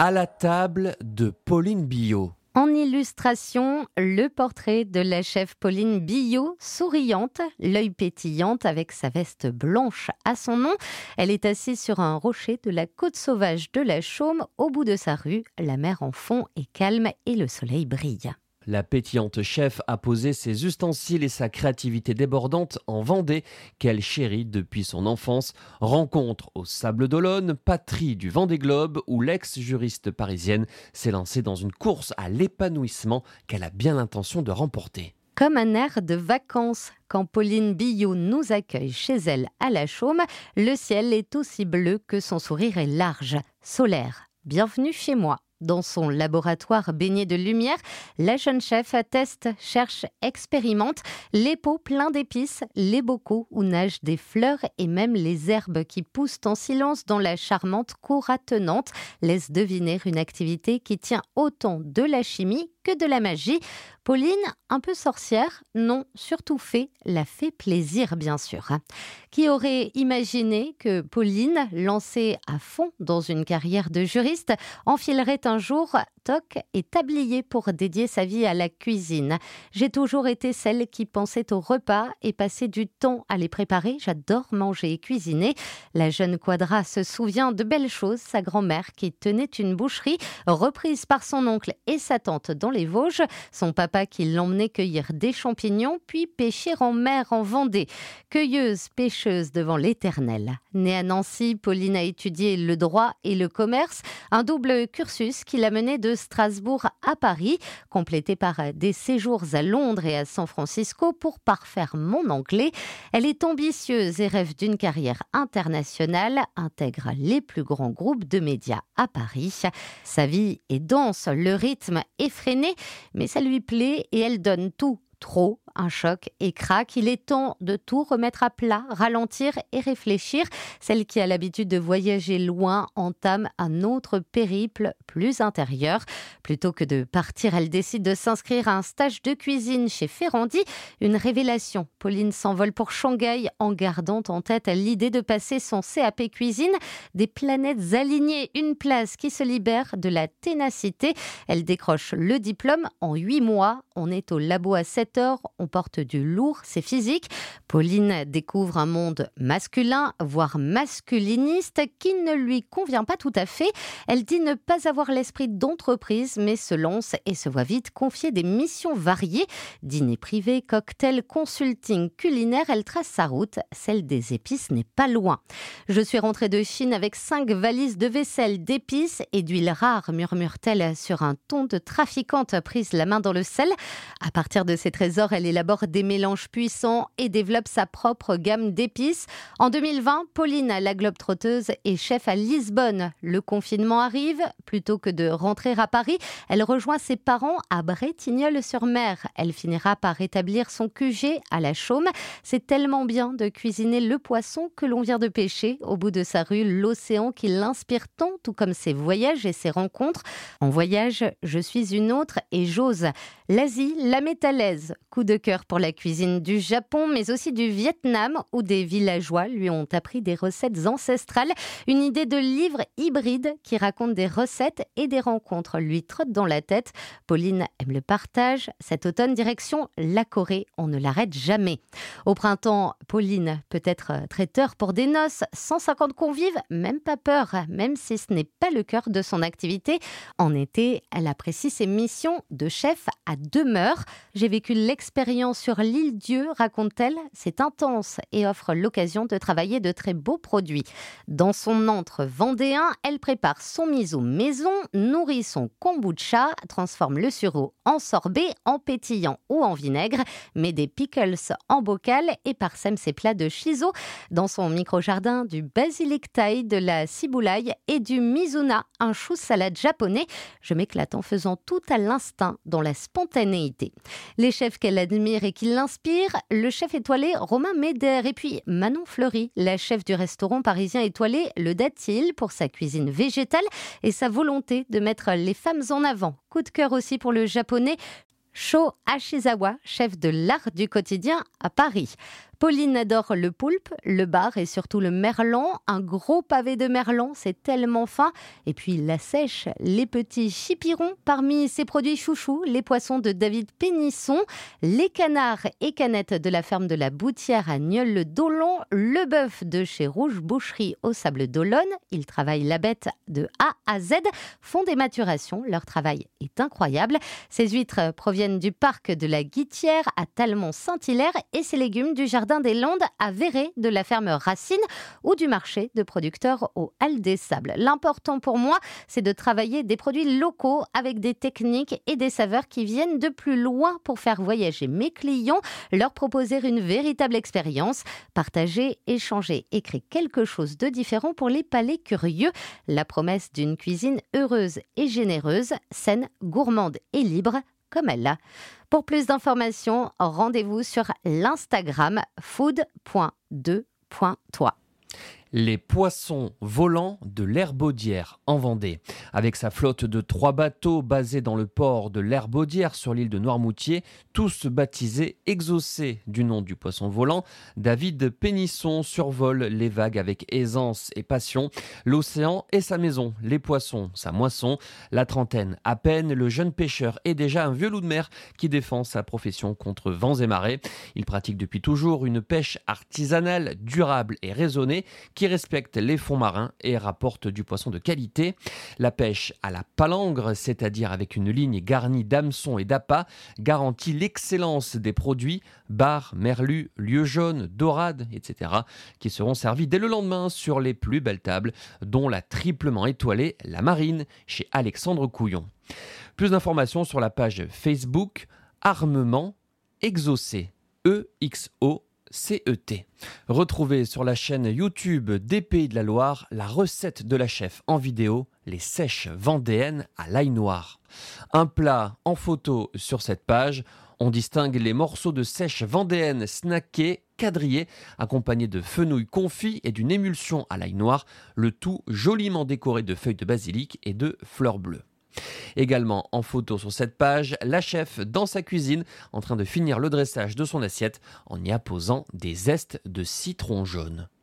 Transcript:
À la table de Pauline Billot. En illustration, le portrait de la chef Pauline Billot, souriante, l'œil pétillant avec sa veste blanche à son nom. Elle est assise sur un rocher de la côte sauvage de la Chaume, au bout de sa rue. La mer en fond est calme et le soleil brille. La pétillante chef a posé ses ustensiles et sa créativité débordante en Vendée, qu'elle chérit depuis son enfance. Rencontre au Sable d'Olonne, patrie du Vendée Globe, où l'ex-juriste parisienne s'est lancée dans une course à l'épanouissement qu'elle a bien l'intention de remporter. Comme un air de vacances, quand Pauline Billot nous accueille chez elle à la Chaume, le ciel est aussi bleu que son sourire est large, solaire. Bienvenue chez moi. Dans son laboratoire baigné de lumière, la jeune chef teste, cherche, expérimente les pots pleins d'épices, les bocaux où nagent des fleurs et même les herbes qui poussent en silence dans la charmante cour attenante laissent deviner une activité qui tient autant de la chimie que de la magie. Pauline, un peu sorcière, non, surtout la fait plaisir bien sûr. Qui aurait imaginé que Pauline, lancée à fond dans une carrière de juriste, enfilerait un jour toque et tablier pour dédier sa vie à la cuisine. J'ai toujours été celle qui pensait aux repas et passait du temps à les préparer. J'adore manger et cuisiner. La jeune Quadra se souvient de belles choses. Sa grand-mère qui tenait une boucherie, reprise par son oncle et sa tante dans les Vosges. Son papa qui l'emmenait cueillir des champignons, puis pêcher en mer en Vendée. Cueilleuse, pêcheuse devant l'Éternel. Née à Nancy, Pauline a étudié le droit et le commerce, un double cursus qui l'a menée de Strasbourg à Paris, complété par des séjours à Londres et à San Francisco pour parfaire mon anglais. Elle est ambitieuse et rêve d'une carrière internationale, intègre les plus grands groupes de médias à Paris. Sa vie est dense, le rythme effréné, mais ça lui plaît et elle donne tout. Trop, un choc et craque. Il est temps de tout remettre à plat, ralentir et réfléchir. Celle qui a l'habitude de voyager loin entame un autre périple plus intérieur. Plutôt que de partir, elle décide de s'inscrire à un stage de cuisine chez Ferrandi. Une révélation. Pauline s'envole pour Shanghai en gardant en tête l'idée de passer son CAP cuisine. Des planètes alignées, une place qui se libère de la ténacité. Elle décroche le diplôme en 8 mois. On est au labo à 7 heures, on porte du lourd, c'est physique. Pauline découvre un monde masculin, voire masculiniste, qui ne lui convient pas tout à fait. Elle dit ne pas avoir l'esprit d'entreprise, mais se lance et se voit vite confier des missions variées. Dîner privé, cocktail, consulting culinaire, elle trace sa route. Celle des épices n'est pas loin. Je suis rentrée de Chine avec 5 valises de vaisselle, d'épices et d'huile rare, murmure-t-elle sur un ton de trafiquante prise la main dans le sel. À partir de ces trésors, elle élabore des mélanges puissants et développe sa propre gamme d'épices. En 2020, Pauline, la globe-trotteuse, est chef à Lisbonne. Le confinement arrive. Plutôt que de rentrer à Paris, elle rejoint ses parents à Bretignolles-sur-Mer. Elle finira par établir son QG à la Chaume. C'est tellement bien de cuisiner le poisson que l'on vient de pêcher. Au bout de sa rue, l'océan qui l'inspire tant, tout comme ses voyages et ses rencontres. En voyage, je suis une autre et j'ose. L'Asie la met à l'aise. Coup de cœur pour la cuisine du Japon, mais aussi du Vietnam, où des villageois lui ont appris des recettes ancestrales. Une idée de livre hybride qui raconte des recettes et des rencontres lui trotte dans la tête. Pauline aime le partage. Cet automne, direction la Corée. On ne l'arrête jamais. Au printemps, Pauline peut être traiteur pour des noces. 150 convives, même pas peur, même si ce n'est pas le cœur de son activité. En été, elle apprécie ses missions de chef à demeure. J'ai vécu l'expérience sur l'île Dieu, raconte-t-elle. C'est intense et offre l'occasion de travailler de très beaux produits. Dans son antre vendéen, elle prépare son miso maison, nourrit son kombucha, transforme le sureau en sorbet, en pétillant ou en vinaigre, met des pickles en bocal et parsème ses plats de shiso. Dans son micro-jardin, du basilic thaï, de la ciboulaille et du mizuna, un chou salade japonais. Je m'éclate en faisant tout à l'instinct, dans la spontanéité. Les chefs qu'elle admire et qui l'inspirent, le chef étoilé Romain Médère et puis Manon Fleury, la chef du restaurant parisien étoilé Le Datil pour sa cuisine végétale et sa volonté de mettre les femmes en avant. Coup de cœur aussi pour le japonais Sho Ashizawa, chef de l'art du quotidien à Paris. Pauline adore le poulpe, le bar et surtout le merlan. Un gros pavé de merlan, c'est tellement fin. Et puis la sèche, les petits chipirons. Parmi ses produits chouchous, les poissons de David Pénisson, les canards et canettes de la ferme de la Boutière à Nieul-le-Dolon, le bœuf de chez Rouge Boucherie au Sable d'Olonne. Ils travaillent la bête de A à Z, font des maturations. Leur travail est incroyable. Ces huîtres proviennent du parc de la Guitière à Talmont-Saint-Hilaire et ces légumes du Jardin des Landes à Véret de la ferme Racine ou du marché de producteurs au Halles des Sables. L'important pour moi, c'est de travailler des produits locaux avec des techniques et des saveurs qui viennent de plus loin pour faire voyager mes clients, leur proposer une véritable expérience, partager, échanger et créer quelque chose de différent pour les palais curieux. La promesse d'une cuisine heureuse et généreuse, saine, gourmande et libre comme elle. Pour plus d'informations, rendez-vous sur l'Instagram food.2.toi. Les poissons volants de l'Herbaudière en Vendée. Avec sa flotte de 3 bateaux basés dans le port de l'Herbaudière sur l'île de Noirmoutier, tous baptisés Exaucé du nom du poisson volant, David Pénisson survole les vagues avec aisance et passion. L'océan est sa maison, les poissons sa moisson. La trentaine à peine, le jeune pêcheur est déjà un vieux loup de mer qui défend sa profession contre vents et marées. Il pratique depuis toujours une pêche artisanale, durable et raisonnée qui respecte les fonds marins et rapporte du poisson de qualité. La pêche à la palangre, c'est-à-dire avec une ligne garnie d'hameçons et d'appâts, garantit l'excellence des produits, bar, merlu, lieu jaune, dorade, etc., qui seront servis dès le lendemain sur les plus belles tables, dont la triplement étoilée La Marine, chez Alexandre Couillon. Plus d'informations sur la page Facebook Armement Exaucé, EXO CET. Retrouvez sur la chaîne YouTube des Pays de la Loire la recette de la chef en vidéo, les sèches vendéennes à l'ail noir. Un plat en photo sur cette page. On distingue les morceaux de sèche vendéenne snackés, quadrillés, accompagnés de fenouil confit et d'une émulsion à l'ail noir, le tout joliment décoré de feuilles de basilic et de fleurs bleues. Également en photo sur cette page, la chef dans sa cuisine en train de finir le dressage de son assiette en y apposant des zestes de citron jaune.